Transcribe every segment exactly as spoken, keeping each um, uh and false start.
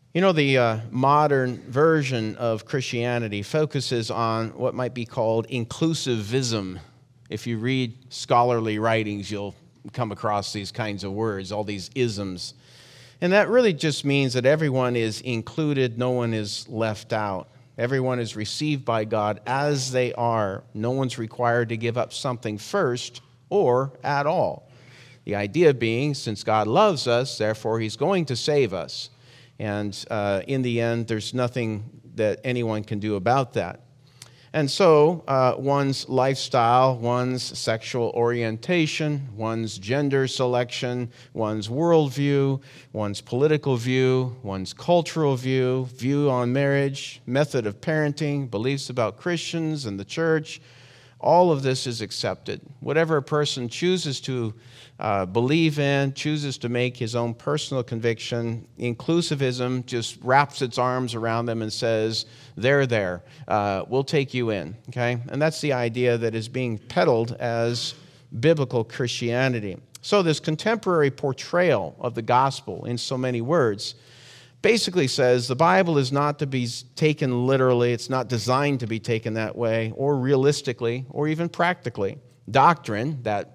You know, the uh, modern version of Christianity focuses on what might be called inclusivism. If you read scholarly writings, you'll come across these kinds of words, all these isms. And that really just means that everyone is included, no one is left out. Everyone is received by God as they are. No one's required to give up something first or at all. The idea being, since God loves us, therefore He's going to save us. And uh, in the end, there's nothing that anyone can do about that. And so uh, one's lifestyle, one's sexual orientation, one's gender selection, one's worldview, one's political view, one's cultural view, view on marriage, method of parenting, beliefs about Christians and the church, all of this is accepted. Whatever a person chooses to uh, believe in, chooses to make his own personal conviction, inclusivism just wraps its arms around them and says, they're there, uh, we'll take you in, okay? And that's the idea that is being peddled as biblical Christianity. So this contemporary portrayal of the gospel in so many words basically says the Bible is not to be taken literally. It's not designed to be taken that way, or realistically, or even practically. Doctrine, that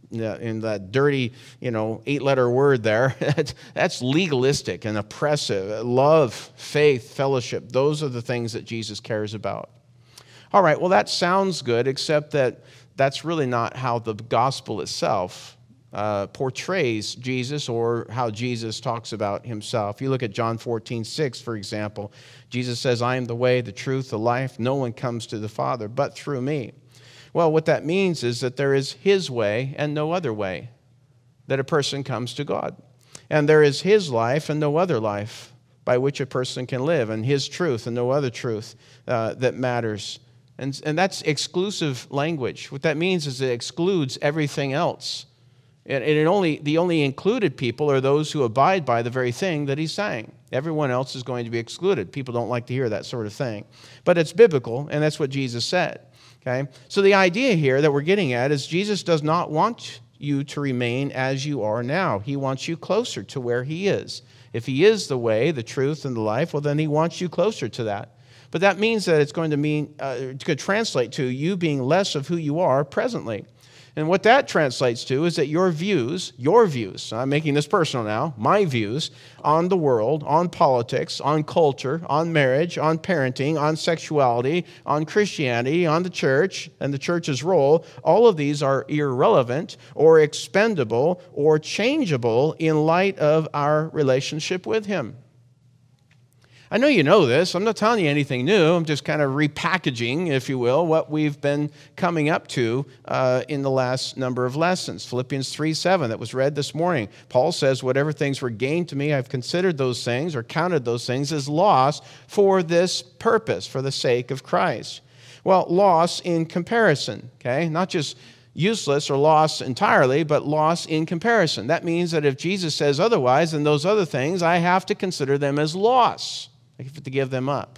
in that dirty, you know, eight-letter word there, that's legalistic and oppressive. Love, faith, fellowship, those are the things that Jesus cares about. All right, well, that sounds good, except that that's really not how the gospel itself Uh, portrays Jesus, or how Jesus talks about himself. You look at John fourteen six, for example. Jesus says, I am the way, the truth, the life. No one comes to the Father but through me. Well, what that means is that there is his way and no other way that a person comes to God. And there is his life and no other life by which a person can live, and his truth and no other truth uh, that matters. And, and that's exclusive language. What that means is it excludes everything else. And it only, the only included people are those who abide by the very thing that he's saying. Everyone else is going to be excluded. People don't like to hear that sort of thing. But it's biblical, and that's what Jesus said. Okay? So the idea here that we're getting at is Jesus does not want you to remain as you are now. He wants you closer to where he is. If he is the way, the truth, and the life, well, then he wants you closer to that. But that means that it's going to mean, uh, it could translate to you being less of who you are presently. And what that translates to is that your views, your views, I'm making this personal now, my views on the world, on politics, on culture, on marriage, on parenting, on sexuality, on Christianity, on the church and the church's role, all of these are irrelevant or expendable or changeable in light of our relationship with him. I know you know this. I'm not telling you anything new. I'm just kind of repackaging, if you will, what we've been coming up to uh, in the last number of lessons. Philippians three seven that was read this morning. Paul says, whatever things were gained to me, I've considered those things or counted those things as loss for this purpose, for the sake of Christ. Well, loss in comparison, okay? Not just useless or lost entirely, but loss in comparison. That means that if Jesus says otherwise, then those other things, I have to consider them as loss. I have to give them up.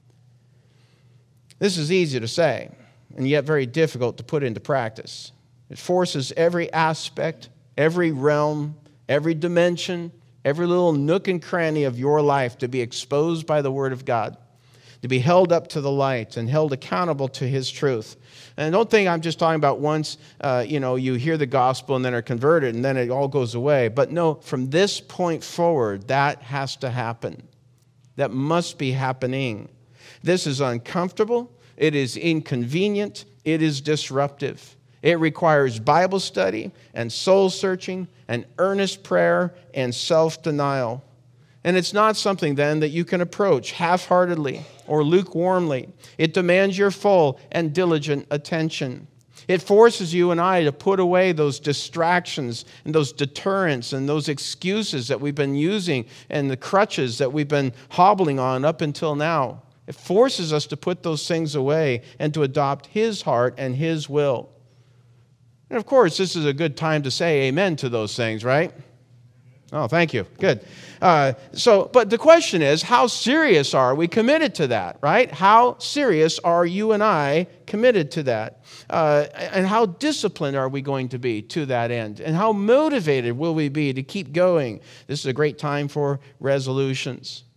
This is easy to say, and yet very difficult to put into practice. It forces every aspect, every realm, every dimension, every little nook and cranny of your life to be exposed by the Word of God, to be held up to the light and held accountable to his truth. And don't think I'm just talking about once, uh, you know, you hear the gospel and then are converted and then it all goes away. But no, from this point forward, that has to happen. That must be happening. This is uncomfortable. It is inconvenient. It is disruptive. It requires Bible study and soul searching and earnest prayer and self-denial. And it's not something then that you can approach half-heartedly or lukewarmly. It demands your full and diligent attention. It forces you and I to put away those distractions and those deterrents and those excuses that we've been using and the crutches that we've been hobbling on up until now. It forces us to put those things away and to adopt his heart and his will. And of course, this is a good time to say amen to those things, right? Oh, thank you. Good. Uh, so, but the question is, how serious are we committed to that, right? How serious are you and I committed to that? Uh, and how disciplined are we going to be to that end? And how motivated will we be to keep going? This is a great time for resolutions.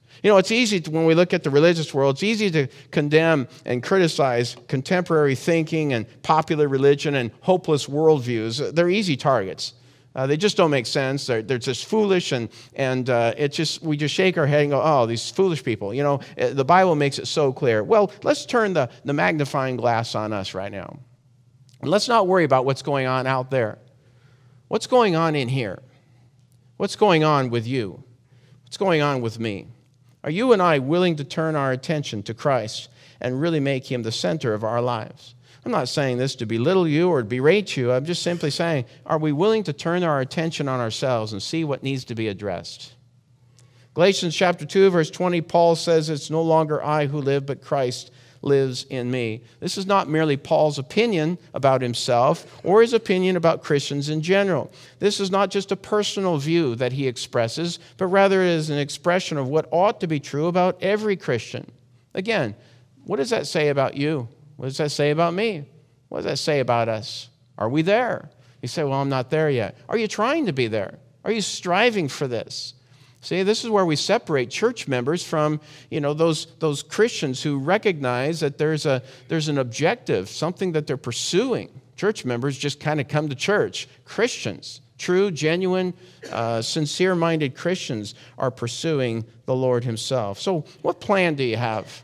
You know, it's easy to, when we look at the religious world, it's easy to condemn and criticize contemporary thinking and popular religion and hopeless worldviews. They're easy targets. Uh, they just don't make sense. They're, they're just foolish, and, and uh, it just we just shake our head and go, oh, these foolish people. You know, the Bible makes it so clear. Well, let's turn the, the magnifying glass on us right now. And let's not worry about what's going on out there. What's going on in here? What's going on with you? What's going on with me? Are you and I willing to turn our attention to Christ and really make him the center of our lives? I'm not saying this to belittle you or berate you. I'm just simply saying, are we willing to turn our attention on ourselves and see what needs to be addressed? Galatians chapter two, verse twenty, Paul says, it's no longer I who live, but Christ lives in me. This is not merely Paul's opinion about himself or his opinion about Christians in general. This is not just a personal view that he expresses, but rather it is an expression of what ought to be true about every Christian. Again, what does that say about you? What does that say about me? What does that say about us? Are we there? You say, well, I'm not there yet. Are you trying to be there? Are you striving for this? See, this is where we separate church members from, you know, those, those Christians who recognize that there's a there's an objective, something that they're pursuing. Church members just kind of come to church. Christians, true, genuine, uh, sincere-minded Christians are pursuing the Lord himself. So what plan do you have?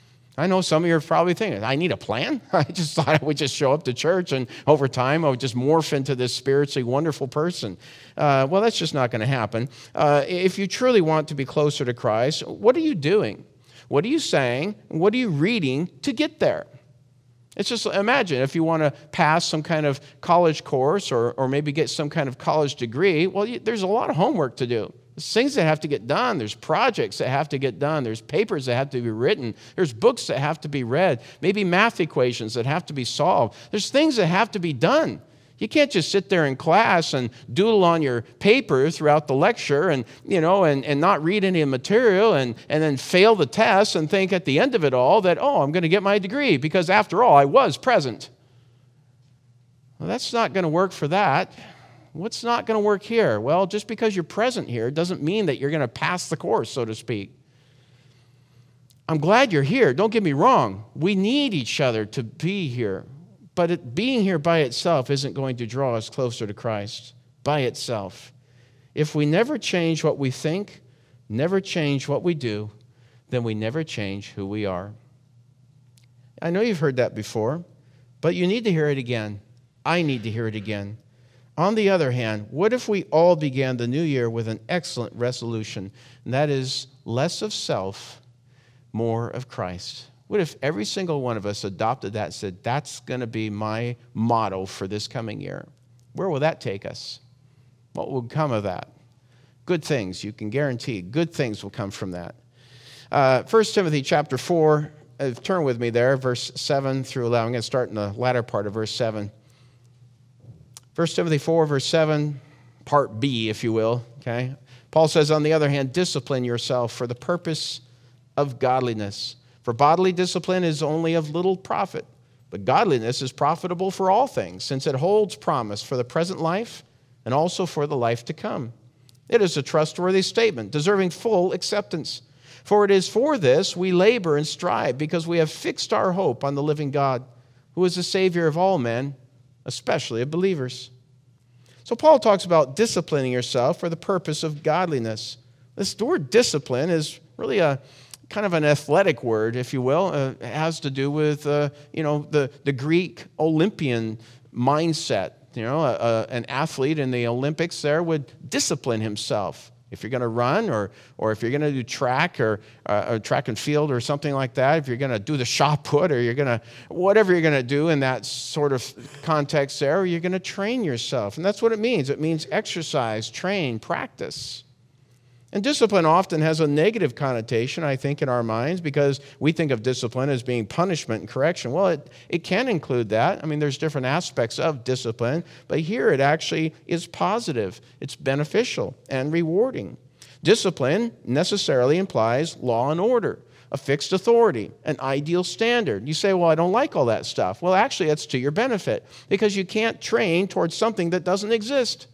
I know some of you are probably thinking, I need a plan? I just thought I would just show up to church and over time I would just morph into this spiritually wonderful person. Uh, well, that's just not going to happen. Uh, if you truly want to be closer to Christ, what are you doing? What are you saying? What are you reading to get there? It's just, imagine if you want to pass some kind of college course or, or maybe get some kind of college degree, well, you, there's a lot of homework to do. There's things that have to get done. There's projects that have to get done. There's papers that have to be written. There's books that have to be read. Maybe math equations that have to be solved. There's things that have to be done. You can't just sit there in class and doodle on your paper throughout the lecture and, you know, and, and not read any material and, and then fail the test and think at the end of it all that, oh, I'm going to get my degree because after all, I was present. Well, that's not going to work for that. What's not going to work here? Well, just because you're present here doesn't mean that you're going to pass the course, so to speak. I'm glad you're here. Don't get me wrong. We need each other to be here. But it, being here by itself isn't going to draw us closer to Christ by itself. If we never change what we think, never change what we do, then we never change who we are. I know you've heard that before, but you need to hear it again. I need to hear it again. On the other hand, what if we all began the new year with an excellent resolution, and that is less of self, more of Christ? What if every single one of us adopted that and said, that's going to be my motto for this coming year? Where will that take us? What will come of that? Good things, you can guarantee. Good things will come from that. Uh, First Timothy chapter four, uh, turn with me there, verse seven through eleven. I'm going to start in the latter part of verse seven. First Timothy four, verse seven, part B, if you will. Okay. Paul says, on the other hand, discipline yourself for the purpose of godliness. For bodily discipline is only of little profit, but godliness is profitable for all things, since it holds promise for the present life and also for the life to come. It is a trustworthy statement, deserving full acceptance. For it is for this we labor and strive, because we have fixed our hope on the living God, who is the Savior of all men, especially of believers. So Paul talks about disciplining yourself for the purpose of godliness. This word discipline is really a kind of an athletic word, if you will. Uh, it has to do with, uh, you know, the, the Greek Olympian mindset. You know, a, a, an athlete in the Olympics there would discipline himself. If you're going to run or or if you're going to do track or, uh, or track and field or something like that, if you're going to do the shot put or you're going to, whatever you're going to do in that sort of context there, you're going to train yourself. And that's what it means. It means exercise, train, practice. And discipline often has a negative connotation, I think, in our minds, because we think of discipline as being punishment and correction. Well, it, it can include that. I mean, there's different aspects of discipline, but here it actually is positive. It's beneficial and rewarding. Discipline necessarily implies law and order, a fixed authority, an ideal standard. You say, well, I don't like all that stuff. Well, actually, that's to your benefit, because you can't train towards something that doesn't exist.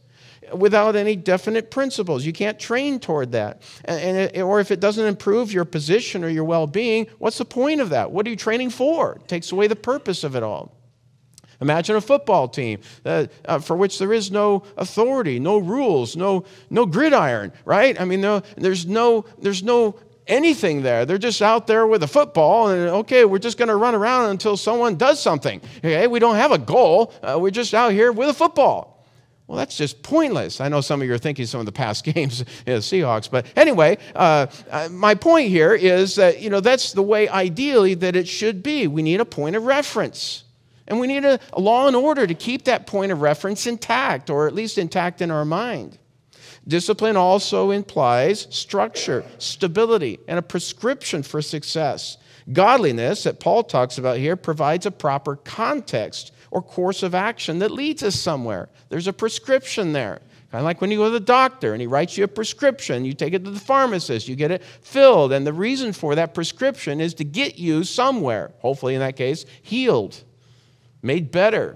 without any definite principles. You can't train toward that. And, and it, or if it doesn't improve your position or your well-being, what's the point of that? What are you training for? It takes away the purpose of it all. Imagine a football team uh, uh, for which there is no authority, no rules, no no gridiron, right? I mean, no, there's no there's no anything there. They're just out there with a football, and okay, we're just going to run around until someone does something. Okay, we don't have a goal. Uh, we're just out here with a football. Well, that's just pointless. I know some of you are thinking some of the past games, yeah, Seahawks, but anyway, uh, uh, my point here is that, you know, that's the way ideally that it should be. We need a point of reference. And we need a, a law and order to keep that point of reference intact, or at least intact in our mind. Discipline also implies structure, stability, and a prescription for success. Godliness, that Paul talks about here, provides a proper context or course of action that leads us somewhere. There's a prescription there. Kind of like when you go to the doctor and he writes you a prescription, you take it to the pharmacist, you get it filled, and the reason for that prescription is to get you somewhere, hopefully in that case, healed, made better.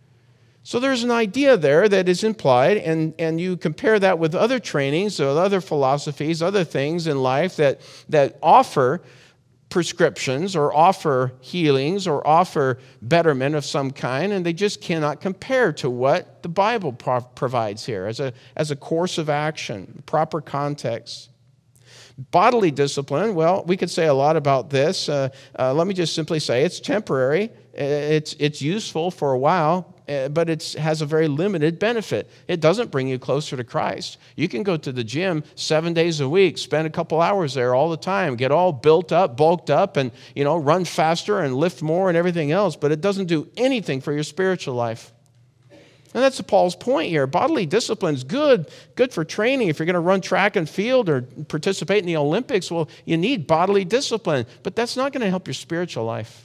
So there's an idea there that is implied, and, and you compare that with other trainings or other philosophies, other things in life that, that offer prescriptions or offer healings or offer betterment of some kind, and they just cannot compare to what the Bible pro- provides here as a, as a course of action, proper context. Bodily discipline, well, we could say a lot about this. Uh, uh, let me just simply say it's temporary. It's, it's useful for a while, but it has a very limited benefit. It doesn't bring you closer to Christ. You can go to the gym seven days a week, spend a couple hours there all the time, get all built up, bulked up, and, you know, run faster and lift more and everything else, but it doesn't do anything for your spiritual life. And that's Paul's point here. Bodily discipline is good, good for training. If you're going to run track and field or participate in the Olympics, well, you need bodily discipline, but that's not going to help your spiritual life.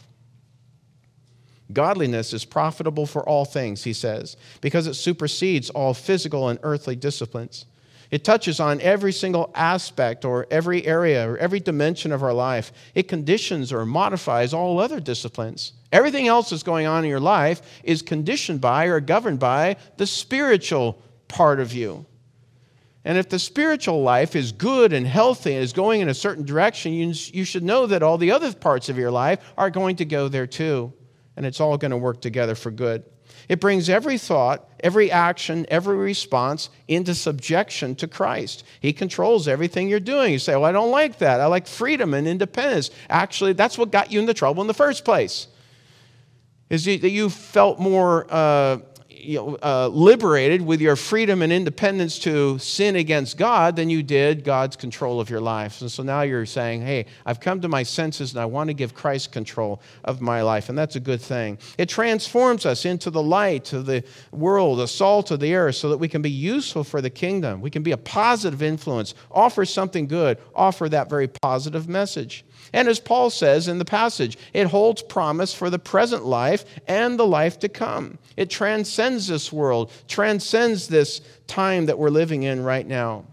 Godliness is profitable for all things, he says, because it supersedes all physical and earthly disciplines. It touches on every single aspect or every area or every dimension of our life. It conditions or modifies all other disciplines. Everything else that's going on in your life is conditioned by or governed by the spiritual part of you. And if the spiritual life is good and healthy and is going in a certain direction, you, you should know that all the other parts of your life are going to go there too. And it's all going to work together for good. It brings every thought, every action, every response into subjection to Christ. He controls everything you're doing. You say, well, I don't like that. I like freedom and independence. Actually, that's what got you into trouble in the first place. Is that you felt more uh, you know, uh, liberated with your freedom and independence to sin against God than you did God's control of your life. And so now you're saying, hey, I've come to my senses and I want to give Christ control of my life. And that's a good thing. It transforms us into the light of the world, the salt of the earth, so that we can be useful for the kingdom. We can be a positive influence, offer something good, offer that very positive message. And as Paul says in the passage, it holds promise for the present life and the life to come. It transcends this world, transcends this time that we're living in right now.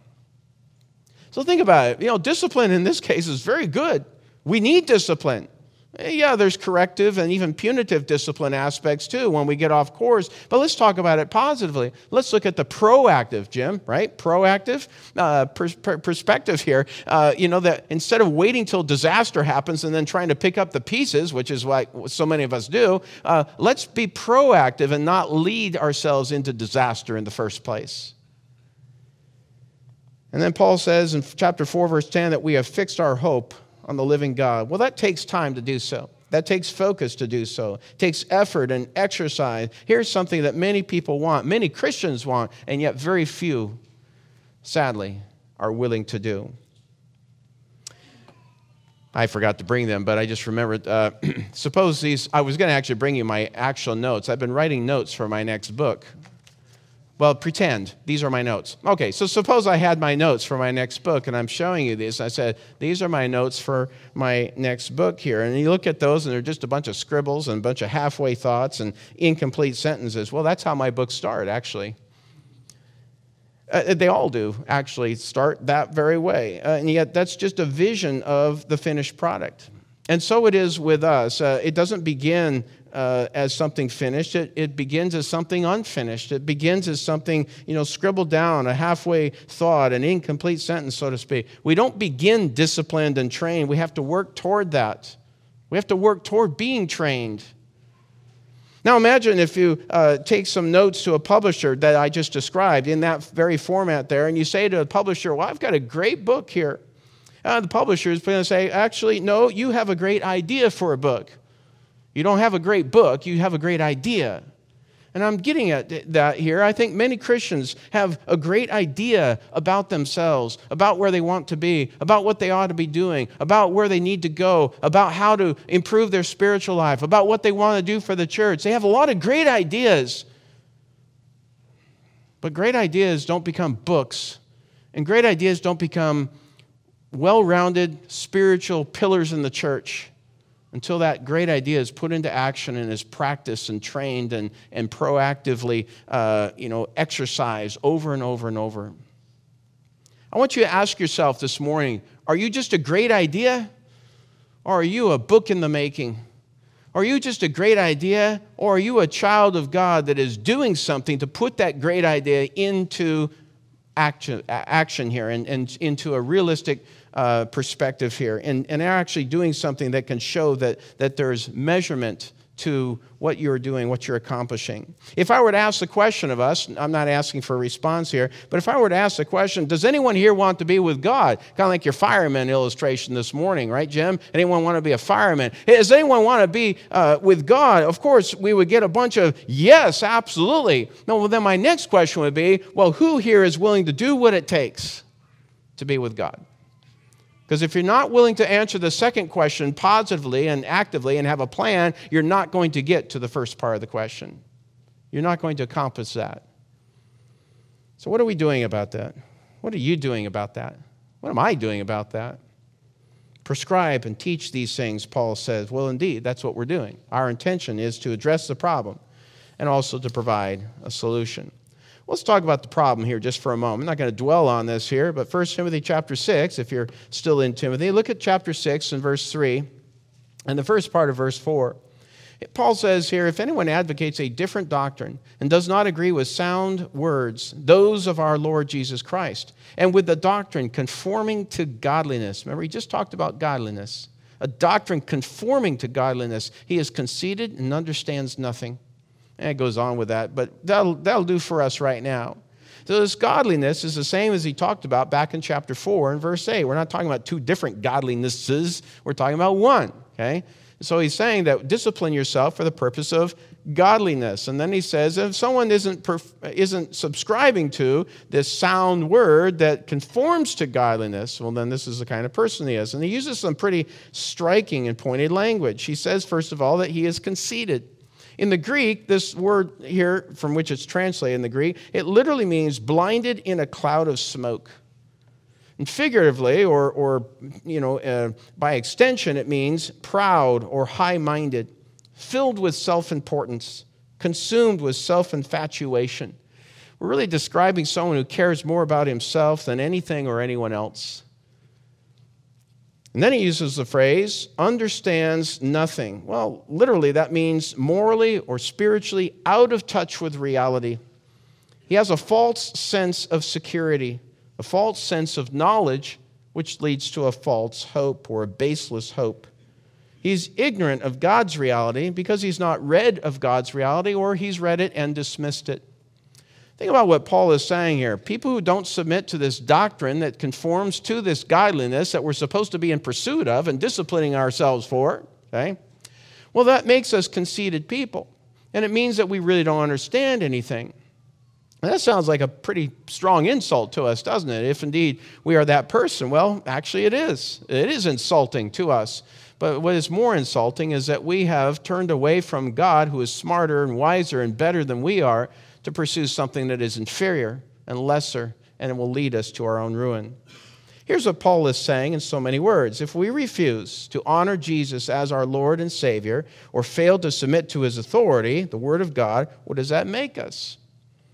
So think about it. You know, discipline in this case is very good. We need discipline. Yeah, there's corrective and even punitive discipline aspects too when we get off course. But let's talk about it positively. Let's look at the proactive, Jim, right? Proactive uh, per- per- perspective here. Uh, you know, that instead of waiting till disaster happens and then trying to pick up the pieces, which is what so many of us do, uh, let's be proactive and not lead ourselves into disaster in the first place. And then Paul says in chapter four, verse ten, that we have fixed our hope on the living God. Well, that takes time to do so. That takes focus to do so. It takes effort and exercise. Here's something that many people want, many Christians want, and yet very few, sadly, are willing to do. I forgot to bring them, but I just remembered. Uh, suppose these, I was going to actually bring you my actual notes. I've been writing notes for my next book. Well, pretend these are my notes. Okay, so suppose I had my notes for my next book, and I'm showing you these. I said, these are my notes for my next book here. And you look at those, and they're just a bunch of scribbles and a bunch of halfway thoughts and incomplete sentences. Well, that's how my books start, actually. Uh, they all do, actually, start that very way. Uh, and yet that's just a vision of the finished product. And so it is with us. Uh, it doesn't begin uh, as something finished. It, it begins as something unfinished. It begins as something, you know, scribbled down, a halfway thought, an incomplete sentence, so to speak. We don't begin disciplined and trained. We have to work toward that. We have to work toward being trained. Now imagine if you uh, take some notes to a publisher that I just described in that very format there, and you say to a publisher, well, I've got a great book here. Uh, the publisher is going to say, actually, no, you have a great idea for a book. You don't have a great book, you have a great idea. And I'm getting at that here. I think many Christians have a great idea about themselves, about where they want to be, about what they ought to be doing, about where they need to go, about how to improve their spiritual life, about what they want to do for the church. They have a lot of great ideas. But great ideas don't become books, and great ideas don't become well-rounded spiritual pillars in the church until that great idea is put into action and is practiced and trained and, and proactively uh, you know, exercised over and over and over. I want you to ask yourself this morning, are you just a great idea, or are you a book in the making? Are you just a great idea, or are you a child of God that is doing something to put that great idea into action, action here and, and into a realistic Uh, perspective here, and, and are actually doing something that can show that, that there's measurement to what you're doing, what you're accomplishing. If I were to ask the question of us, I'm not asking for a response here, but if I were to ask the question, does anyone here want to be with God? Kind of like your fireman illustration this morning, right, Jim? Anyone want to be a fireman? Does anyone want to be uh, with God? Of course, we would get a bunch of yes, absolutely. No, well, then my next question would be, well, who here is willing to do what it takes to be with God? Because if you're not willing to answer the second question positively and actively and have a plan, you're not going to get to the first part of the question. You're not going to accomplish that. So what are we doing about that? What are you doing about that? What am I doing about that? Prescribe and teach these things, Paul says. Well, indeed, that's what we're doing. Our intention is to address the problem and also to provide a solution. Let's talk about the problem here just for a moment. I'm not going to dwell on this here, but First Timothy chapter six, if you're still in Timothy, look at chapter six and verse three and the first part of verse four. Paul says here, if anyone advocates a different doctrine and does not agree with sound words, those of our Lord Jesus Christ, and with the doctrine conforming to godliness. Remember, he just talked about godliness. A doctrine conforming to godliness. He is conceited and understands nothing. And it goes on with that, but that'll, that'll do for us right now. So this godliness is the same as he talked about back in chapter four and verse eight. We're not talking about two different godlinesses. We're talking about one, okay? So he's saying that discipline yourself for the purpose of godliness. And then he says, if someone isn't, perf- isn't subscribing to this sound word that conforms to godliness, well, then this is the kind of person he is. And he uses some pretty striking and pointed language. He says, first of all, that he is conceited. In the Greek, this word here, from which it's translated in the Greek, it literally means blinded in a cloud of smoke. And figuratively, or, or you know, uh, by extension, it means proud or high-minded, filled with self-importance, consumed with self-infatuation. We're really describing someone who cares more about himself than anything or anyone else. And then he uses the phrase, understands nothing. Well, literally, that means morally or spiritually out of touch with reality. He has a false sense of security, a false sense of knowledge, which leads to a false hope or a baseless hope. He's ignorant of God's reality because he's not read of God's reality, or he's read it and dismissed it. Think about what Paul is saying here. People who don't submit to this doctrine that conforms to this godliness that we're supposed to be in pursuit of and disciplining ourselves for, okay? Well, that makes us conceited people. And it means that we really don't understand anything. And that sounds like a pretty strong insult to us, doesn't it? If indeed we are that person. Well, actually it is. It is insulting to us. But what is more insulting is that we have turned away from God, who is smarter and wiser and better than we are, to pursue something that is inferior and lesser, and it will lead us to our own ruin. Here's what Paul is saying in so many words. If we refuse to honor Jesus as our Lord and Savior, or fail to submit to his authority, the Word of God, what does that make us?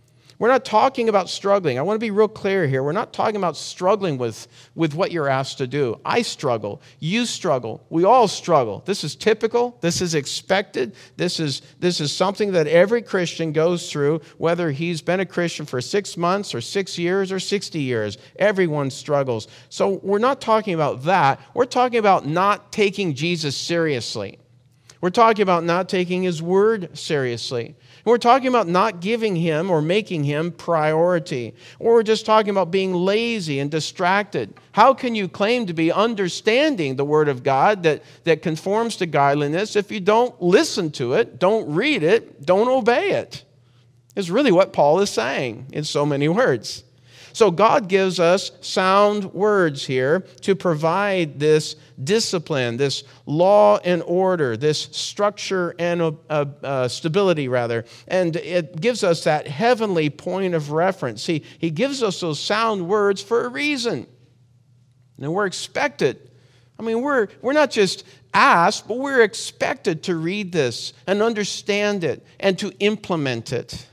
We're not talking about struggling. I want to be real clear here. We're not talking about struggling with, with what you're asked to do. I struggle. You struggle. We all struggle. This is typical. This is expected. This is, this is something that every Christian goes through, whether he's been a Christian for six months or six years or sixty years. Everyone struggles. So we're not talking about that. We're talking about not taking Jesus seriously. We're talking about not taking his word seriously. We're talking about not giving him or making him priority. Or we're just talking about being lazy and distracted. How can you claim to be understanding the word of God that, that conforms to godliness if you don't listen to it, don't read it, don't obey it? Is really what Paul is saying in so many words. So God gives us sound words here to provide this discipline, this law and order, this structure and uh, uh, stability, rather. And it gives us that heavenly point of reference. He, he gives us those sound words for a reason. And we're expected. I mean, we're, we're not just asked, but we're expected to read this and understand it and to implement it.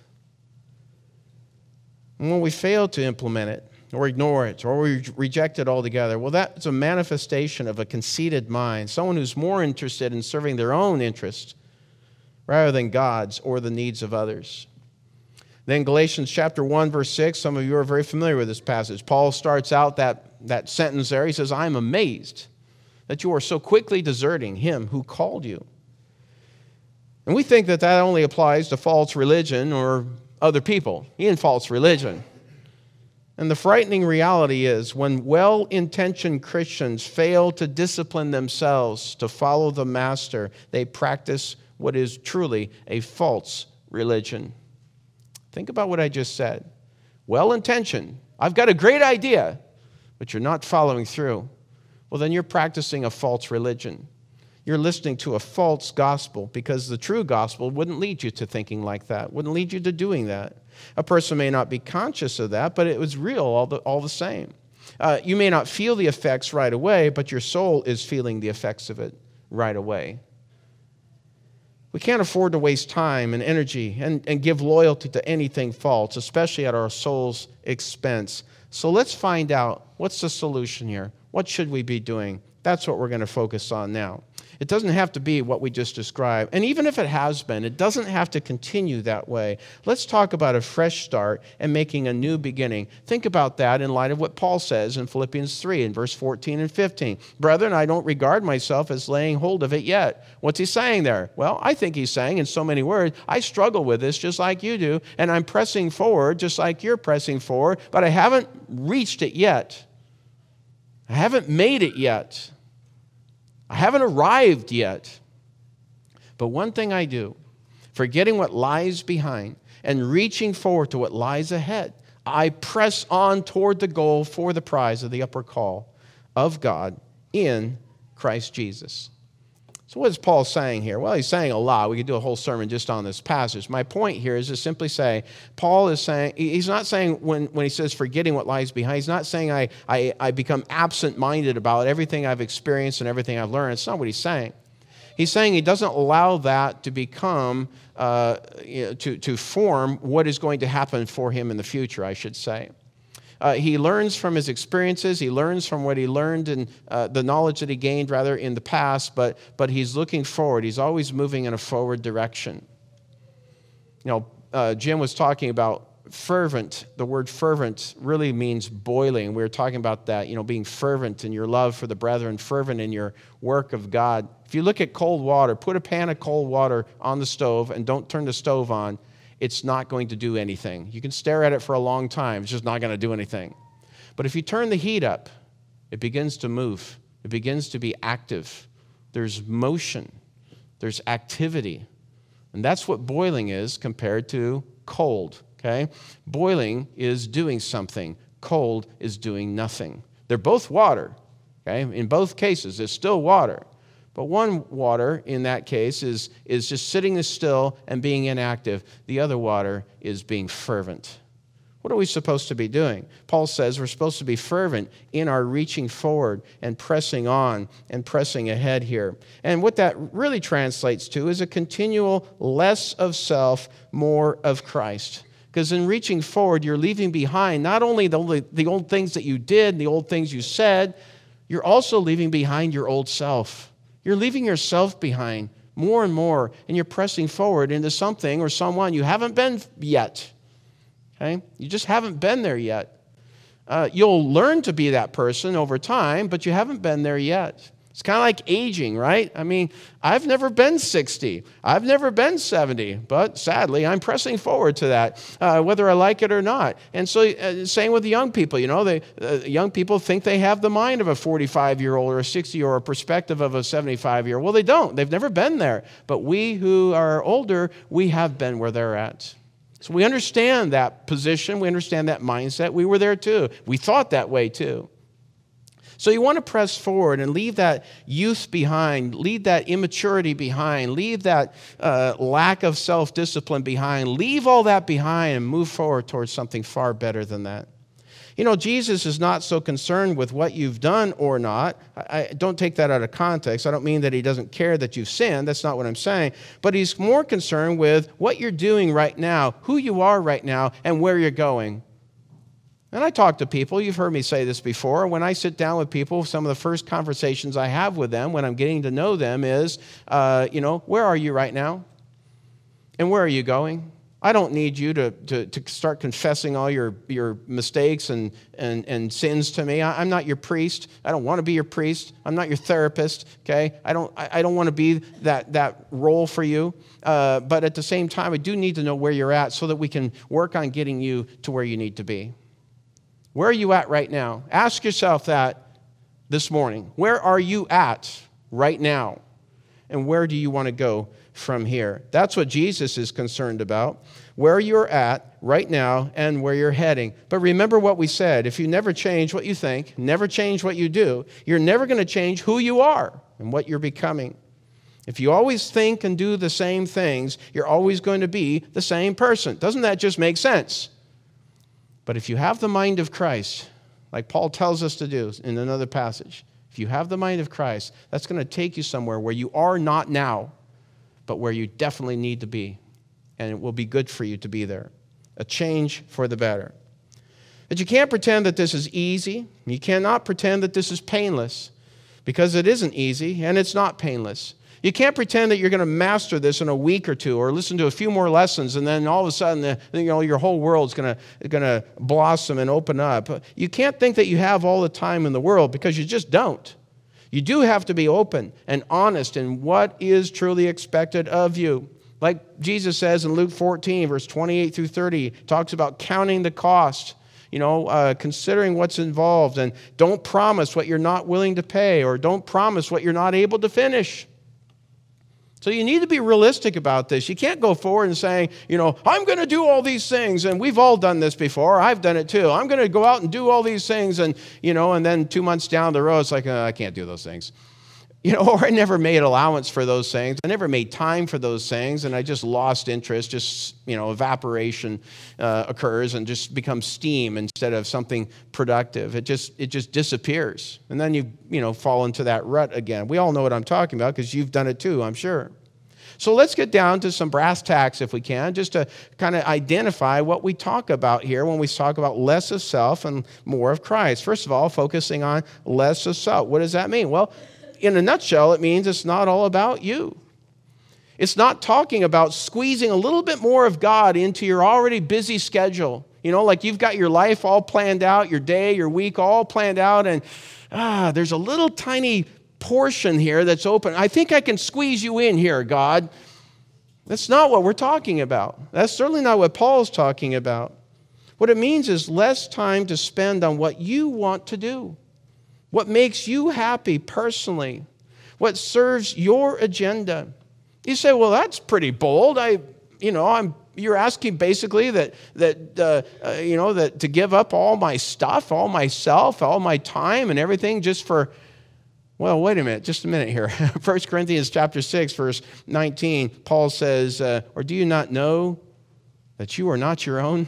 And when we fail to implement it, or ignore it, or we reject it altogether, well, that's a manifestation of a conceited mind, someone who's more interested in serving their own interest rather than God's or the needs of others. Then Galatians chapter one, verse six, some of you are very familiar with this passage. Paul starts out that, that sentence there. He says, I'm amazed that you are so quickly deserting him who called you. And we think that that only applies to false religion or other people in false religion. And the frightening reality is when well-intentioned Christians fail to discipline themselves to follow the master, they practice what is truly a false religion. Think about what I just said. Well-intentioned. I've got a great idea, but you're not following through. Well, then you're practicing a false religion. You're listening to a false gospel because the true gospel wouldn't lead you to thinking like that, wouldn't lead you to doing that. A person may not be conscious of that, but it was real all the, all the same. Uh, you may not feel the effects right away, but your soul is feeling the effects of it right away. We can't afford to waste time and energy and, and give loyalty to anything false, especially at our soul's expense. So let's find out, what's the solution here? What should we be doing? That's what we're going to focus on now. It doesn't have to be what we just described. And even if it has been, it doesn't have to continue that way. Let's talk about a fresh start and making a new beginning. Think about that in light of what Paul says in Philippians three in verse fourteen and fifteen. Brethren, I don't regard myself as laying hold of it yet. What's he saying there? Well, I think he's saying in so many words, I struggle with this just like you do, and I'm pressing forward just like you're pressing forward, but I haven't reached it yet. I haven't made it yet. I haven't arrived yet. But one thing I do, forgetting what lies behind and reaching forward to what lies ahead, I press on toward the goal for the prize of the upper call of God in Christ Jesus. So what is Paul saying here? Well, he's saying a lot. We could do a whole sermon just on this passage. My point here is to simply say, Paul is saying, he's not saying when, when he says forgetting what lies behind, he's not saying I, I, I become absent-minded about everything I've experienced and everything I've learned. It's not what he's saying. He's saying he doesn't allow that to become, uh, you know, to, to form what is going to happen for him in the future, I should say. Uh, he learns from his experiences. He learns from what he learned and uh, the knowledge that he gained, rather, in the past, but, but he's looking forward. He's always moving in a forward direction. You know, uh, Jim was talking about fervent. The word fervent really means boiling. We were talking about that, you know, being fervent in your love for the brethren, fervent in your work of God. If you look at cold water, put a pan of cold water on the stove and don't turn the stove on, it's not going to do anything. You can stare at it for a long time. It's just not going to do anything. But if you turn the heat up, it begins to move. It begins to be active. There's motion. There's activity. And that's what boiling is compared to cold, okay? Boiling is doing something. Cold is doing nothing. They're both water, okay? In both cases, it's still water. But one water, in that case, is, is just sitting still and being inactive. The other water is being fervent. What are we supposed to be doing? Paul says we're supposed to be fervent in our reaching forward and pressing on and pressing ahead here. And what that really translates to is a continual less of self, more of Christ. Because in reaching forward, you're leaving behind not only the, the old things that you did, the old things you said, you're also leaving behind your old self. You're leaving yourself behind more and more, and you're pressing forward into something or someone you haven't been yet. Okay? You just haven't been there yet. Uh, you'll learn to be that person over time, but you haven't been there yet. It's kind of like aging, right? I mean, I've never been sixty. I've never been seventy, but sadly, I'm pressing forward to that, uh, whether I like it or not. And so, uh, same with the young people. You know, they, uh, young people think they have the mind of a forty-five-year-old or a sixty-year-old or a perspective of a seventy-five-year-old. Well, they don't. They've never been there. But we who are older, we have been where they're at. So we understand that position. We understand that mindset. We were there too. We thought that way too. So you want to press forward and leave that youth behind, leave that immaturity behind, leave that uh, lack of self-discipline behind, leave all that behind and move forward towards something far better than that. You know, Jesus is not so concerned with what you've done or not. I, I don't take that out of context. I don't mean that he doesn't care that you've sinned. That's not what I'm saying. But he's more concerned with what you're doing right now, who you are right now, and where you're going. And I talk to people, you've heard me say this before, when I sit down with people, some of the first conversations I have with them when I'm getting to know them is, uh, you know, where are you right now? And where are you going? I don't need you to, to, to start confessing all your, your mistakes and, and, and sins to me. I, I'm not your priest. I don't want to be your priest. I'm not your therapist, okay? I don't, I, I don't want to be that, that role for you. Uh, but at the same time, I do need to know where you're at so that we can work on getting you to where you need to be. Where are you at right now? Ask yourself that this morning. Where are you at right now? And where do you want to go from here? That's what Jesus is concerned about. Where you're at right now and where you're heading. But remember what we said. If you never change what you think, never change what you do, you're never going to change who you are and what you're becoming. If you always think and do the same things, you're always going to be the same person. Doesn't that just make sense? But if you have the mind of Christ, like Paul tells us to do in another passage, if you have the mind of Christ, that's going to take you somewhere where you are not now, but where you definitely need to be. And it will be good for you to be there. A change for the better. But you can't pretend that this is easy. You cannot pretend that this is painless, because it isn't easy and it's not painless. You can't pretend that you're going to master this in a week or two, or listen to a few more lessons, and then all of a sudden, the, you know, your whole world's going to going to blossom and open up. You can't think that you have all the time in the world, because you just don't. You do have to be open and honest in what is truly expected of you. Like Jesus says in Luke fourteen, verse twenty-eight through thirty, talks about counting the cost. You know, uh, considering what's involved, and don't promise what you're not willing to pay, or don't promise what you're not able to finish. So you need to be realistic about this. You can't go forward and say, you know, I'm going to do all these things, and we've all done this before. I've done it too. I'm going to go out and do all these things, and, you know, and then two months down the road, it's like, uh, I can't do those things. You know, or I never made allowance for those things. I never made time for those things, and I just lost interest. Just, you know, evaporation uh, occurs and just becomes steam instead of something productive. It just it just disappears, and then you you know fall into that rut again. We all know what I'm talking about because you've done it too, I'm sure. So let's get down to some brass tacks, if we can, just to kind of identify what we talk about here when we talk about less of self and more of Christ. First of all, focusing on less of self. What does that mean? Well, in a nutshell, it means it's not all about you. It's not talking about squeezing a little bit more of God into your already busy schedule. You know, like you've got your life all planned out, your day, your week all planned out, and ah, there's a little tiny portion here that's open. I think I can squeeze you in here, God. That's not what we're talking about. That's certainly not what Paul's talking about. What it means is less time to spend on what you want to do. What makes you happy personally? What serves your agenda? You say, well, that's pretty bold. I, you know, I'm. You're asking basically that that uh, uh, you know that to give up all my stuff, all myself, all my time, and everything just for. Well, wait a minute, just a minute here. First Corinthians chapter six, verse nineteen. Paul says, uh, "Or do you not know that you are not your own?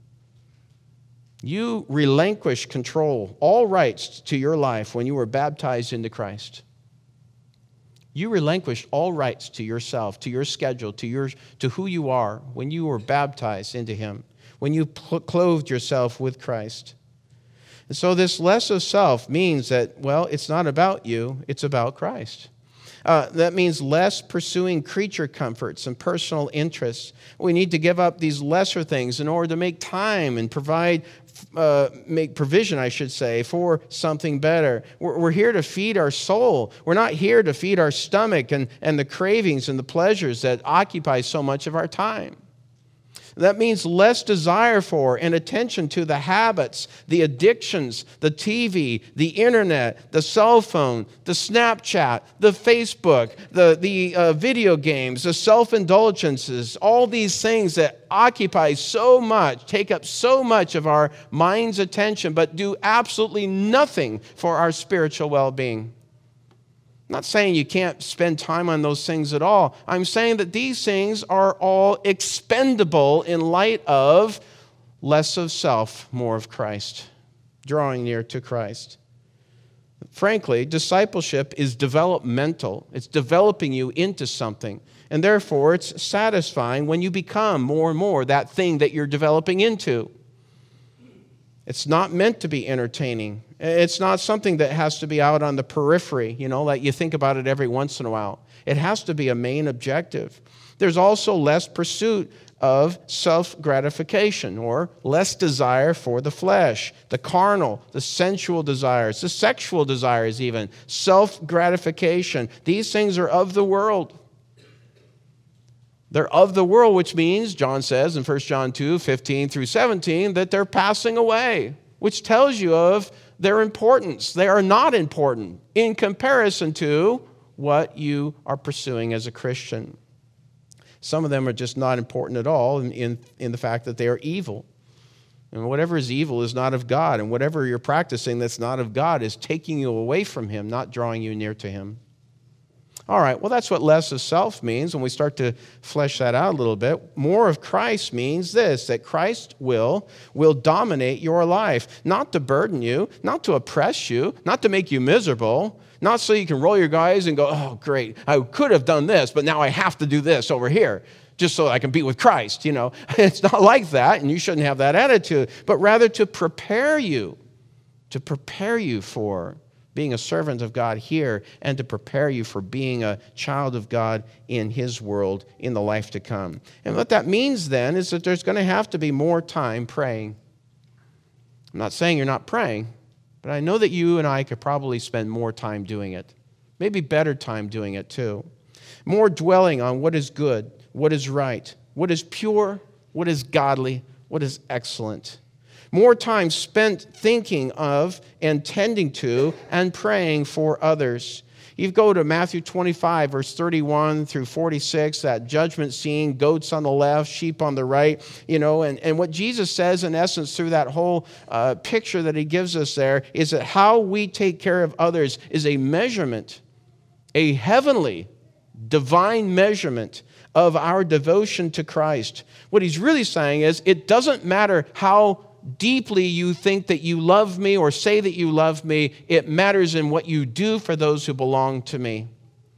You relinquish control, all rights to your life when you were baptized into Christ." You relinquished all rights to yourself, to your schedule, to your, to who you are when you were baptized into him, when you pl- clothed yourself with Christ. And so this less of self means that, well, it's not about you, it's about Christ. Uh, that means less pursuing creature comforts and personal interests. We need to give up these lesser things in order to make time and provide, uh, make provision, I should say, for something better. We're, we're here to feed our soul. We're not here to feed our stomach and, and the cravings and the pleasures that occupy so much of our time. That means less desire for and attention to the habits, the addictions, the T V, the internet, the cell phone, the Snapchat, the Facebook, the, the uh, video games, the self-indulgences, all these things that occupy so much, take up so much of our mind's attention, but do absolutely nothing for our spiritual well-being. I'm not saying you can't spend time on those things at all. I'm saying that these things are all expendable in light of less of self, more of Christ, drawing near to Christ. Frankly, discipleship is developmental. It's developing you into something. And therefore, it's satisfying when you become more and more that thing that you're developing into. It's not meant to be entertaining. It's not something that has to be out on the periphery, you know, like you think about it every once in a while. It has to be a main objective. There's also less pursuit of self-gratification or less desire for the flesh, the carnal, the sensual desires, the sexual desires even, self-gratification. These things are of the world. They're of the world, which means, John says in First John two, fifteen through seventeen, that they're passing away, which tells you of their importance. They are not important in comparison to what you are pursuing as a Christian. Some of them are just not important at all in, in, in the fact that they are evil. And whatever is evil is not of God, and whatever you're practicing that's not of God is taking you away from him, not drawing you near to him. All right, well, that's what less of self means when we start to flesh that out a little bit. More of Christ means this, that Christ's will will dominate your life, not to burden you, not to oppress you, not to make you miserable, not so you can roll your eyes and go, oh, great, I could have done this, but now I have to do this over here just so I can be with Christ. You know, it's not like that, and you shouldn't have that attitude, but rather to prepare you, to prepare you for being a servant of God here, and to prepare you for being a child of God in his world in the life to come. And what that means then is that there's going to have to be more time praying. I'm not saying you're not praying, but I know that you and I could probably spend more time doing it. Maybe better time doing it too. More dwelling on what is good, what is right, what is pure, what is godly, what is excellent. More time spent thinking of and tending to and praying for others. You go to Matthew twenty-five, verse thirty-one through forty-six, that judgment scene, goats on the left, sheep on the right, you know, and, and what Jesus says in essence through that whole uh, picture that he gives us there is that how we take care of others is a measurement, a heavenly, divine measurement of our devotion to Christ. What he's really saying is it doesn't matter how deeply you think that you love me or say that you love me, it matters in what you do for those who belong to me.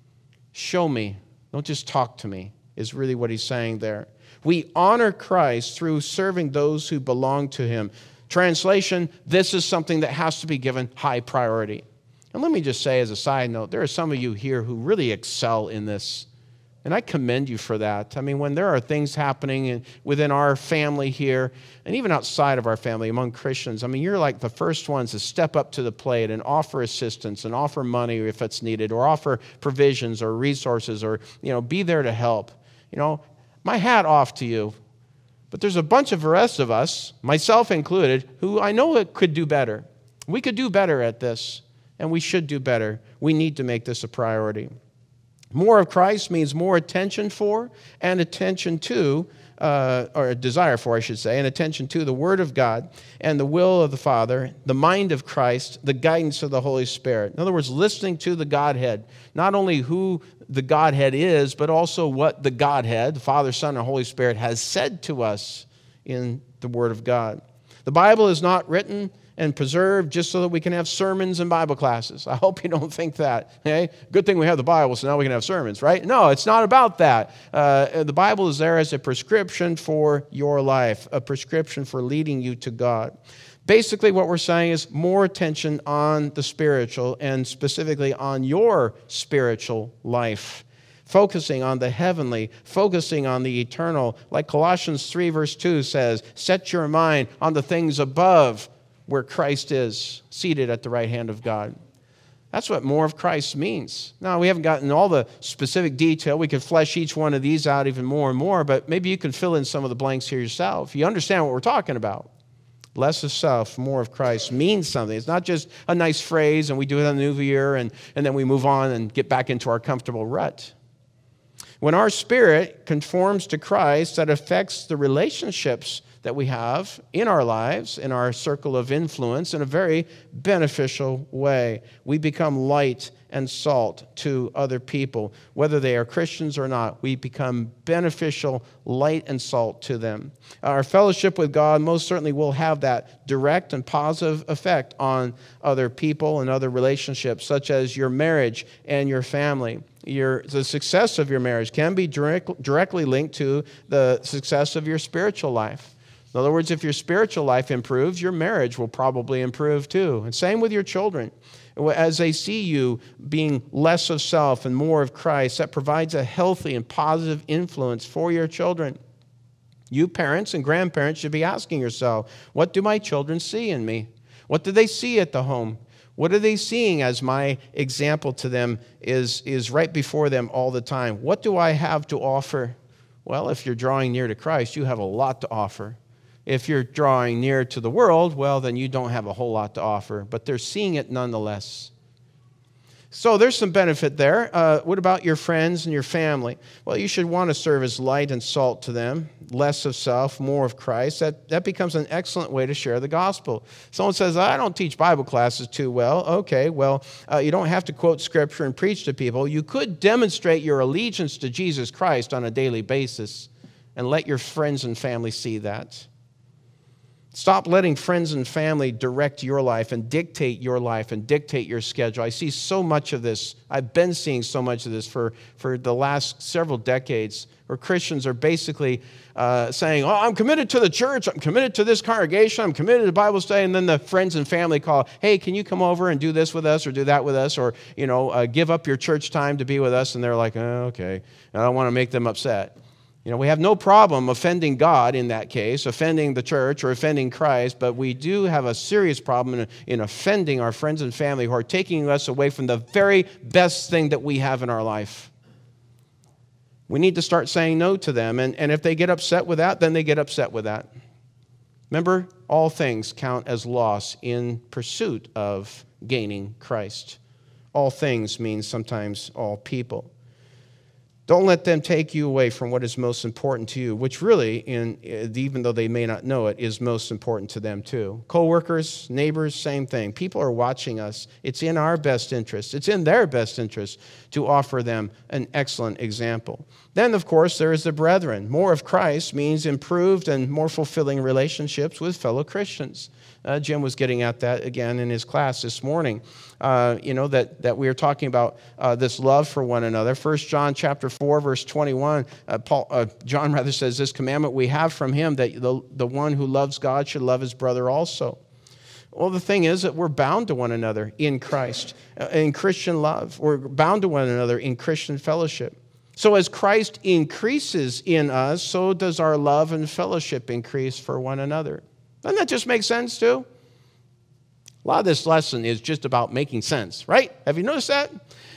Show me, don't just talk to me, is really what he's saying there. We honor Christ through serving those who belong to him. Translation, this is something that has to be given high priority. And let me just say as a side note, there are some of you here who really excel in this. And I commend you for that. I mean, when there are things happening in, within our family here, and even outside of our family, among Christians, I mean, you're like the first ones to step up to the plate and offer assistance and offer money if it's needed, or offer provisions or resources, or, you know, be there to help. You know, my hat off to you. But there's a bunch of the rest of us, myself included, who I know it could do better. We could do better at this, and we should do better. We need to make this a priority. More of Christ means more attention for and attention to, uh, or a desire for, I should say, and attention to the Word of God and the will of the Father, the mind of Christ, the guidance of the Holy Spirit. In other words, listening to the Godhead, not only who the Godhead is, but also what the Godhead, the Father, Son, and Holy Spirit, has said to us in the Word of God. The Bible is not written and preserved just so that we can have sermons and Bible classes. I hope you don't think that. Okay? Good thing we have the Bible, so now we can have sermons, right? No, it's not about that. Uh, the Bible is there as a prescription for your life, a prescription for leading you to God. Basically, what we're saying is more attention on the spiritual and specifically on your spiritual life. Focusing on the heavenly, focusing on the eternal. Like Colossians three verse two says, set your mind on the things above where Christ is, seated at the right hand of God. That's what more of Christ means. Now, we haven't gotten all the specific detail. We could flesh each one of these out even more and more, but maybe you can fill in some of the blanks here yourself. You understand what we're talking about. Less of self, more of Christ means something. It's not just a nice phrase and we do it on the new year and, and then we move on and get back into our comfortable rut. When our spirit conforms to Christ, that affects the relationships that we have in our lives, in our circle of influence, in a very beneficial way. We become light and salt to other people. Whether they are Christians or not, we become beneficial light and salt to them. Our fellowship with God most certainly will have that direct and positive effect on other people and other relationships, such as your marriage and your family. Your, the success of your marriage can be direct, directly linked to the success of your spiritual life. In other words, if your spiritual life improves, your marriage will probably improve too. And same with your children. As they see you being less of self and more of Christ, that provides a healthy and positive influence for your children. You parents and grandparents should be asking yourself, what do my children see in me? What do they see at the home? What are they seeing as my example to them is, is right before them all the time? What do I have to offer? Well, if you're drawing near to Christ, you have a lot to offer. If you're drawing near to the world, well, then you don't have a whole lot to offer, but they're seeing it nonetheless. So there's some benefit there. Uh, what about your friends and your family? Well, you should want to serve as light and salt to them, less of self, more of Christ. That, that becomes an excellent way to share the gospel. Someone says, I don't teach Bible classes too well. Okay, well, uh, you don't have to quote Scripture and preach to people. You could demonstrate your allegiance to Jesus Christ on a daily basis and let your friends and family see that. Stop letting friends and family direct your life and dictate your life and dictate your schedule. I see so much of this. I've been seeing so much of this for, for the last several decades, where Christians are basically uh, saying, oh, I'm committed to the church. I'm committed to this congregation. I'm committed to Bible study. And then the friends and family call, hey, can you come over and do this with us or do that with us? Or, you know, uh, give up your church time to be with us. And they're like, oh, okay. I don't want to make them upset. You know, we have no problem offending God in that case, offending the church or offending Christ, but we do have a serious problem in, in offending our friends and family who are taking us away from the very best thing that we have in our life. We need to start saying no to them, and, and if they get upset with that, then they get upset with that. Remember, all things count as loss in pursuit of gaining Christ. All things means sometimes all people. Don't let them take you away from what is most important to you, which really, in, even though they may not know it, is most important to them too. Co-workers, neighbors, same thing. People are watching us. It's in our best interest. It's in their best interest to offer them an excellent example. Then, of course, there is the brethren. More of Christ means improved and more fulfilling relationships with fellow Christians. Uh, Jim was getting at that again in his class this morning. Uh, you know, that, that we are talking about uh, this love for one another. First John chapter four, verse twenty-one, uh, Paul, uh, John rather says, this commandment we have from him, that the, the one who loves God should love his brother also. Well, the thing is that we're bound to one another in Christ, uh, in Christian love. We're bound to one another in Christian fellowship. So as Christ increases in us, so does our love and fellowship increase for one another. Doesn't that just make sense too? A lot of this lesson is just about making sense, right? Have you noticed that?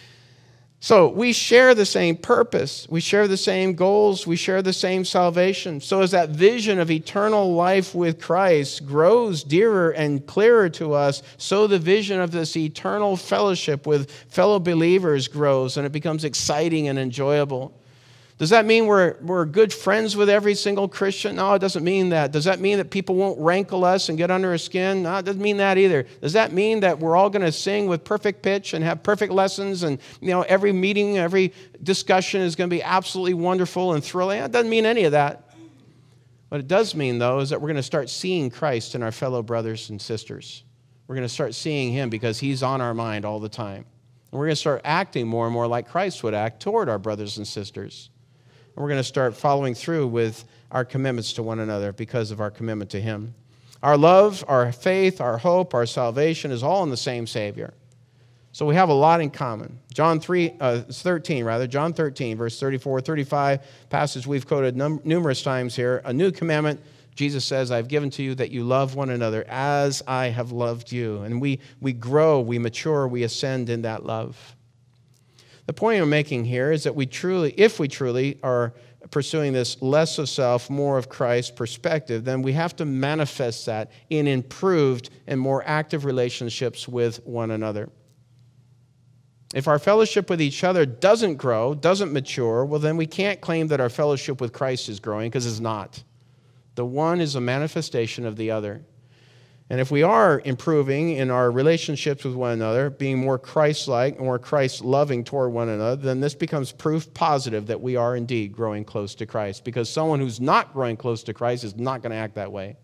So we share the same purpose. We share the same goals. We share the same salvation. So as that vision of eternal life with Christ grows dearer and clearer to us, so the vision of this eternal fellowship with fellow believers grows, and it becomes exciting and enjoyable. Does that mean we're, we're good friends with every single Christian? No, it doesn't mean that. Does that mean that people won't rankle us and get under our skin? No, it doesn't mean that either. Does that mean that we're all going to sing with perfect pitch and have perfect lessons and, you know, every meeting, every discussion is going to be absolutely wonderful and thrilling? It doesn't mean any of that. What it does mean, though, is that we're going to start seeing Christ in our fellow brothers and sisters. We're going to start seeing him because he's on our mind all the time. And we're going to start acting more and more like Christ would act toward our brothers and sisters. And we're going to start following through with our commitments to one another because of our commitment to him. Our love, our faith, our hope, our salvation is all in the same Savior. So we have a lot in common. John three, uh, thirteen, rather, John thirteen, verse thirty-four, thirty-five, passage we've quoted num- numerous times here. A new commandment, Jesus says, I've given to you that you love one another as I have loved you. And we, we grow, we mature, we ascend in that love. The point I'm making here is that we truly, if we truly are pursuing this less of self, more of Christ perspective, then we have to manifest that in improved and more active relationships with one another. If our fellowship with each other doesn't grow, doesn't mature, well, then we can't claim that our fellowship with Christ is growing, because it's not. The one is a manifestation of the other. And if we are improving in our relationships with one another, being more Christ-like, more Christ-loving toward one another, then this becomes proof positive that we are indeed growing close to Christ, because someone who's not growing close to Christ is not going to act that way.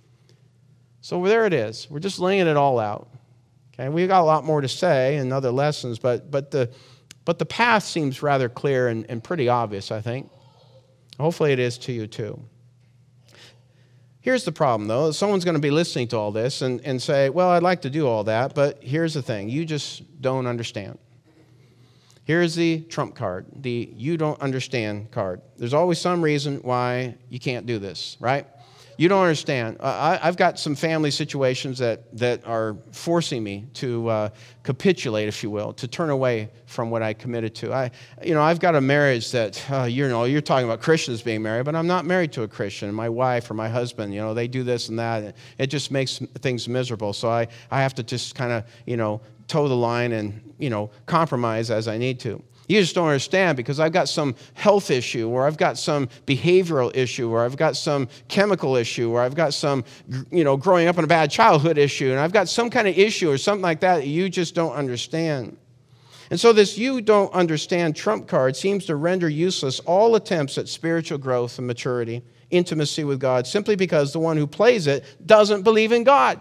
So there it is. We're just laying it all out. Okay, we've got a lot more to say in other lessons, but, but, the, but the path seems rather clear and, and pretty obvious, I think. Hopefully it is to you too. Here's the problem, though. Someone's going to be listening to all this and, and say, well, I'd like to do all that, but here's the thing. You just don't understand. Here's the trump card, the you don't understand card. There's always some reason why you can't do this, right? You don't understand. Uh, I, I've got some family situations that, that are forcing me to uh, capitulate, if you will, to turn away from what I committed to. I, you know, I've got a marriage that, uh, you know, you're talking about Christians being married, but I'm not married to a Christian. My wife or my husband, you know, they do this and that. It just makes things miserable. So I, I have to just kind of, you know, toe the line and, you know, compromise as I need to. You just don't understand, because I've got some health issue, or I've got some behavioral issue, or I've got some chemical issue, or I've got some, you know, growing up in a bad childhood issue, and I've got some kind of issue or something like that that you just don't understand. And so this you don't understand trump card seems to render useless all attempts at spiritual growth and maturity, intimacy with God, simply because the one who plays it doesn't believe in God.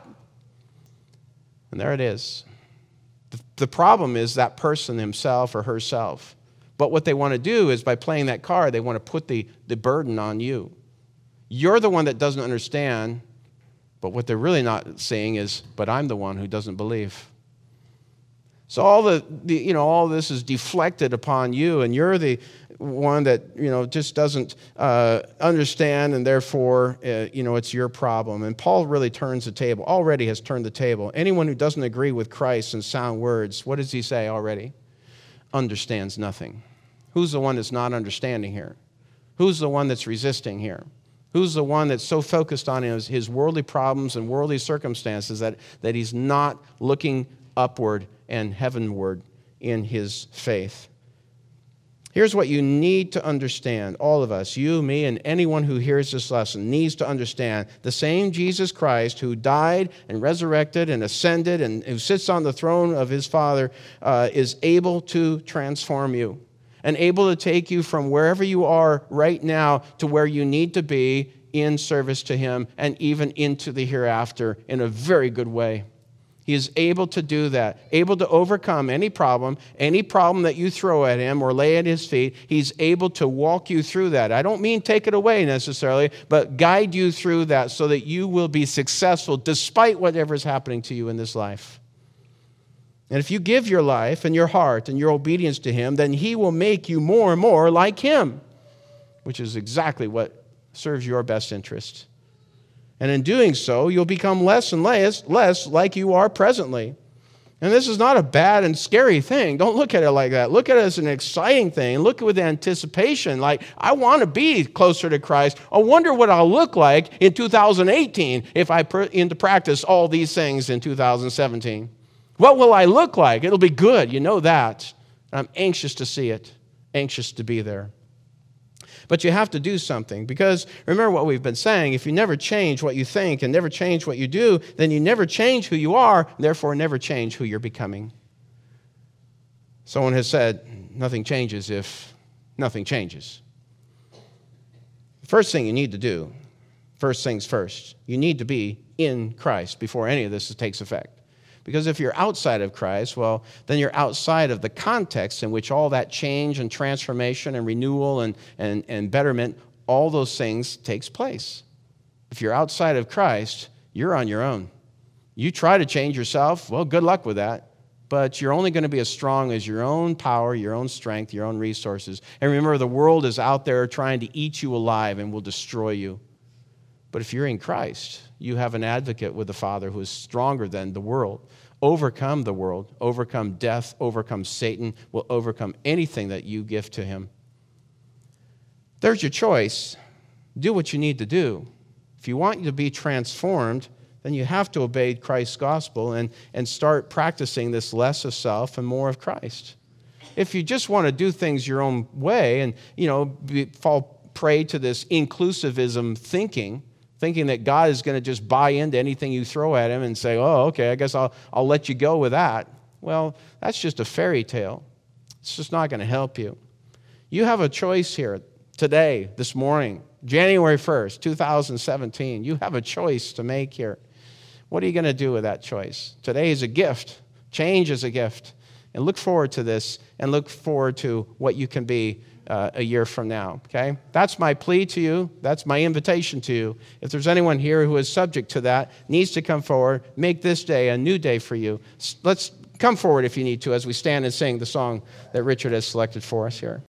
And there it is. The problem is that person himself or herself. But what they want to do is, by playing that card, they want to put the, the burden on you. You're the one that doesn't understand, but what they're really not saying is, but I'm the one who doesn't believe. So all the, the you know, all this is deflected upon you, and you're the one that, you know, just doesn't uh, understand, and therefore, uh, you know, it's your problem. And Paul really turns the table, already has turned the table. Anyone who doesn't agree with Christ in sound words, what does he say already? Understands nothing. Who's the one that's not understanding here? Who's the one that's resisting here? Who's the one that's so focused on his, his worldly problems and worldly circumstances that, that he's not looking upward and heavenward in his faith? Here's what you need to understand, all of us, you, me, and anyone who hears this lesson needs to understand. The same Jesus Christ who died and resurrected and ascended and who sits on the throne of his Father uh, is able to transform you and able to take you from wherever you are right now to where you need to be in service to him, and even into the hereafter in a very good way. He is able to do that, able to overcome any problem, any problem that you throw at him or lay at his feet. He's able to walk you through that. I don't mean take it away necessarily, but guide you through that so that you will be successful despite whatever is happening to you in this life. And if you give your life and your heart and your obedience to him, then he will make you more and more like him, which is exactly what serves your best interest. And in doing so, you'll become less and less, less like you are presently. And this is not a bad and scary thing. Don't look at it like that. Look at it as an exciting thing. Look at it with anticipation. Like, I want to be closer to Christ. I wonder what I'll look like in two thousand eighteen if I put into practice all these things in two thousand seventeen. What will I look like? It'll be good. You know that. I'm anxious to see it, anxious to be there. But you have to do something, because remember what we've been saying. If you never change what you think and never change what you do, then you never change who you are, therefore never change who you're becoming. Someone has said, nothing changes if nothing changes. The first thing you need to do, first things first, you need to be in Christ before any of this takes effect. Because if you're outside of Christ, well, then you're outside of the context in which all that change and transformation and renewal and, and, and betterment, all those things takes place. If you're outside of Christ, you're on your own. You try to change yourself, well, good luck with that. But you're only going to be as strong as your own power, your own strength, your own resources. And remember, the world is out there trying to eat you alive and will destroy you. But if you're in Christ, you have an advocate with the Father who is stronger than the world. Overcome the world, overcome death, overcome Satan, will overcome anything that you give to him. There's your choice. Do what you need to do. If you want to be transformed, then you have to obey Christ's gospel and, and start practicing this less of self and more of Christ. If you just want to do things your own way and, you know, be, fall prey to this inclusivism thinking, thinking that God is going to just buy into anything you throw at him and say, oh, okay, I guess I'll, I'll let you go with that. Well, that's just a fairy tale. It's just not going to help you. You have a choice here today, this morning, January first, two thousand seventeen. You have a choice to make here. What are you going to do with that choice? Today is a gift. Change is a gift. And look forward to this and look forward to what you can be uh, a year from now, okay? That's my plea to you. That's my invitation to you. If there's anyone here who is subject to that, needs to come forward, make this day a new day for you. Let's come forward if you need to as we stand and sing the song that Richard has selected for us here.